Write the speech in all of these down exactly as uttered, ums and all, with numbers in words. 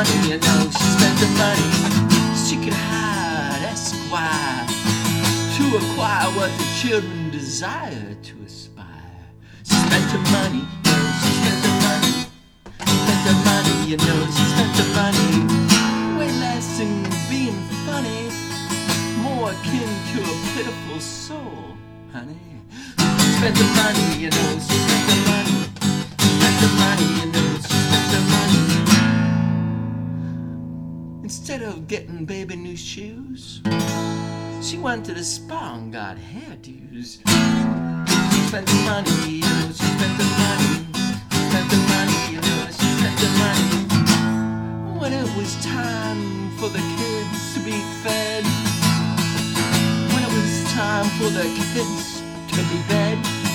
money, you know, she spent the money. She could hide Esquire to acquire what the children desire to aspire. She spent the money, you know, she spent the money. Spent the money, you know, she spent the money. Way less than being funny, more akin to a pitiful soul, honey. She spent the money, you know, she spent the money. Spent the money, you know, she spent the money. Instead of getting baby new shoes, she went to the spa and got hairdos. She spent the money, you know, she spent the money. Spent the money, you know, she spent the money. When it was time for the kids to be fed, when it was time for the kids to be fed,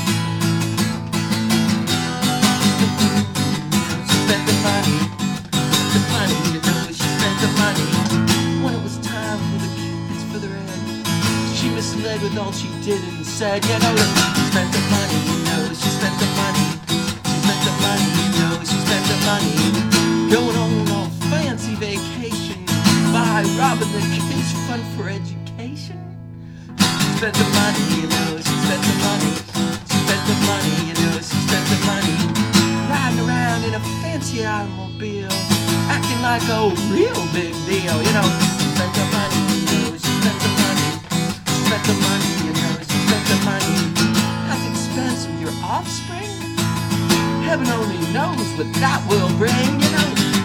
she spent the money. The money, you know, she spent the money. When it was time for the kids for the red, she misled with all she did and said, you know, she spent the money, you know, she spent the money. She spent the money, you know, she spent the money. Going on a fancy vacation by robbing the kids' fund for education. She spent the money, you know, she spent the money. She spent the money, you know, she spent the money. Riding around in a fancy automobile, acting like a real big deal, you know. She spent the money, you know, she spent the money. She spent the money, you know, she spent the money. At the expense of your offspring, heaven only knows what that will bring, you know.